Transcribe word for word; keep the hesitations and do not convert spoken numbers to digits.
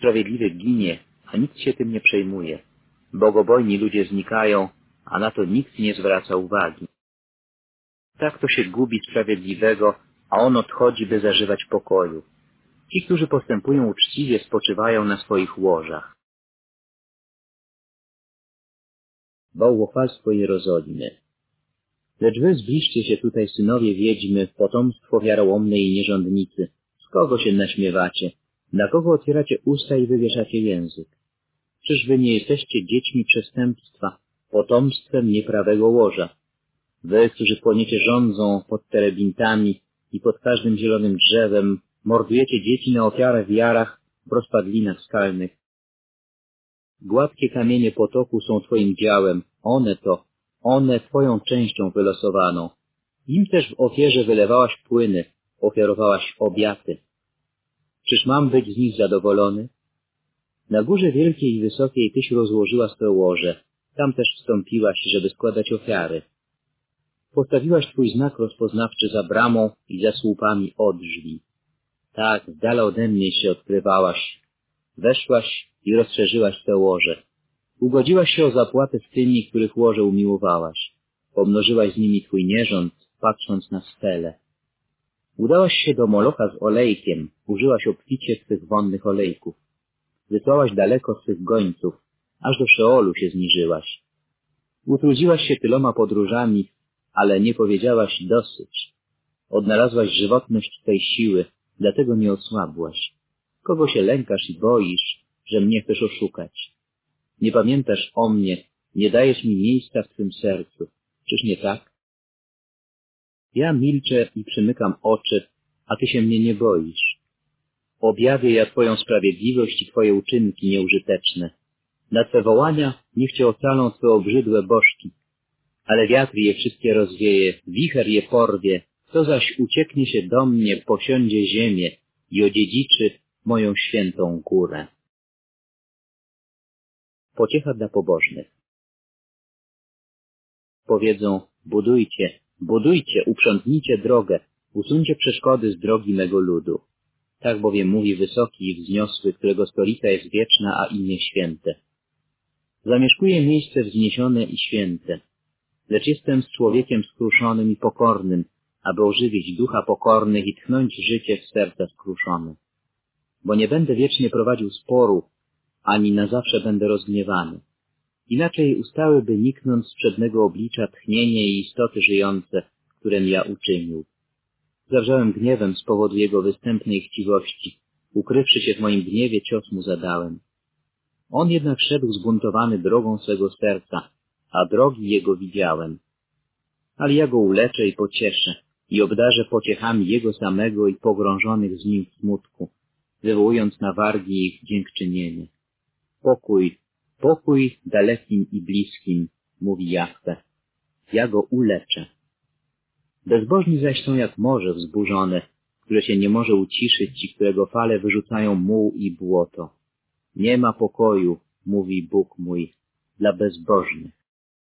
Sprawiedliwy ginie, a nikt się tym nie przejmuje. Bogobojni ludzie znikają, a na to nikt nie zwraca uwagi. Tak to się gubi sprawiedliwego, a on odchodzi, by zażywać pokoju. Ci, którzy postępują uczciwie, spoczywają na swoich łożach. Bałwochwalstwo Jerozolimy. Lecz wy zbliżcie się tutaj, synowie wiedźmy, potomstwo wiarołomnej i nierządnicy. Z kogo się naśmiewacie? Na kogo otwieracie usta i wywieszacie język? Czyż wy nie jesteście dziećmi przestępstwa, potomstwem nieprawego łoża? Wy, którzy płoniecie żądzą pod terebintami i pod każdym zielonym drzewem, mordujecie dzieci na ofiarę w jarach, w rozpadlinach skalnych. Gładkie kamienie potoku są twoim działem, one to, one twoją częścią wylosowaną. Im też w ofierze wylewałaś płyny, ofiarowałaś obiaty. Czyż mam być z nich zadowolony? Na górze wielkiej i wysokiej tyś rozłożyła swe łoże, tam też wstąpiłaś, żeby składać ofiary. Postawiłaś twój znak rozpoznawczy za bramą i za słupami od drzwi. Tak, z dala ode mnie się odkrywałaś. Weszłaś i rozszerzyłaś te łoże. Ugodziłaś się o zapłatę z tymi, których łoże umiłowałaś. Pomnożyłaś z nimi twój nierząd, patrząc na stele. Udałaś się do Molocha z olejkiem, użyłaś obficie swych wonnych olejków. Wysłałaś daleko swych gońców, aż do Szeolu się zniżyłaś. Utrudziłaś się tyloma podróżami, ale nie powiedziałaś dosyć. Odnalazłaś żywotność twej siły, dlatego nie osłabłaś. Kogo się lękasz i boisz, że mnie chcesz oszukać? Nie pamiętasz o mnie, nie dajesz mi miejsca w twym sercu. Czyż nie tak? Ja milczę i przymykam oczy, a ty się mnie nie boisz. Objawię ja twoją sprawiedliwość i twoje uczynki nieużyteczne. Na twe wołania niech cię ocalą twe obrzydłe bożki. Ale wiatr je wszystkie rozwieje, wicher je porwie, kto zaś ucieknie się do mnie, posiądzie ziemię i odziedziczy moją świętą górę. Pociecha dla pobożnych. Powiedzą, budujcie, budujcie, uprzątnijcie drogę, usuńcie przeszkody z drogi mego ludu. Tak bowiem mówi wysoki i wzniosły, którego stolica jest wieczna, a imię święte. Zamieszkuję miejsce wzniesione i święte, lecz jestem z człowiekiem skruszonym i pokornym, aby ożywić ducha pokornych i tchnąć życie w serca skruszone. Bo nie będę wiecznie prowadził sporu, ani na zawsze będę rozgniewany. Inaczej ustałyby niknąc z przednego oblicza tchnienie i istoty żyjące, którem ja uczynił. Zawrzałem gniewem z powodu jego występnej chciwości. Ukrywszy się w moim gniewie, cios mu zadałem. On jednak szedł zbuntowany drogą swego serca, a drogi jego widziałem. Ale ja go uleczę i pocieszę i obdarzę pociechami jego samego i pogrążonych z nim w smutku, wywołując na wargi ich dziękczynienie. Pokój, pokój dalekim i bliskim, mówi Jahwe. Ja go uleczę. Bezbożni zaś są jak morze wzburzone, które się nie może uciszyć i którego fale wyrzucają muł i błoto. Nie ma pokoju, mówi Bóg mój, dla bezbożnych.